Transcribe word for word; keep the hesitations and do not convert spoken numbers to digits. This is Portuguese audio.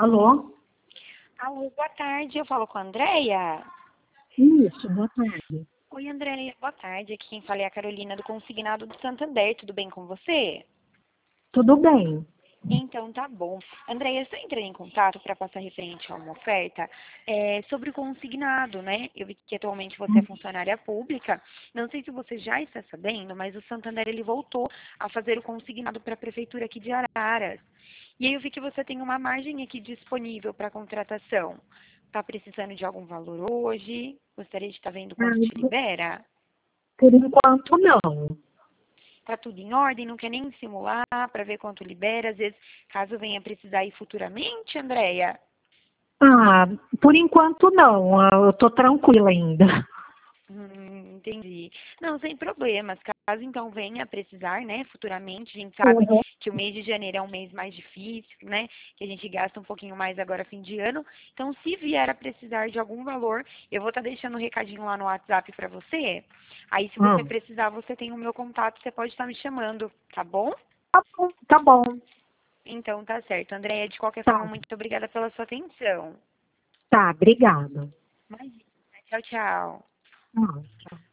Alô? Alô, boa tarde. Eu falo com a Andréia. Isso, boa tarde. Oi, Andréia. Boa tarde. Aqui quem fala é a Carolina do Consignado do Santander. Tudo bem com você? Tudo bem? Então, tá bom. Andréia, eu estou entrando em contato para passar referente a uma oferta é, sobre o consignado, né? Eu vi que atualmente você é funcionária pública. Não sei se você já está sabendo, mas o Santander ele voltou a fazer o consignado para a Prefeitura aqui de Araras. E aí eu vi que você tem uma margem aqui disponível para contratação. Está precisando de algum valor hoje? Gostaria de estar vendo quanto te Ah, libera? por enquanto, não. Tá tudo em ordem? Não quer nem simular para ver quanto libera? Às vezes, caso venha precisar ir futuramente, Andréia? Ah, por enquanto, não. Ah, eu tô tranquila ainda. Hum, entendi. Não, sem problemas. Caso então venha a precisar, né, futuramente, a gente sabe Uhum. que o mês de janeiro é um mês mais difícil, né, que a gente gasta um pouquinho mais agora fim de ano. Então, se vier a precisar de algum valor, eu vou estar deixando um recadinho lá no WhatsApp para você. Aí, se Ah, você precisar, você tem o meu contato, você pode estar me chamando, tá bom? tá bom, tá bom. Então, tá certo. Andréia, de qualquer forma, Tá, muito obrigada pela sua atenção. tá, obrigada. Imagina. Tchau, tchau. Ah, tchau.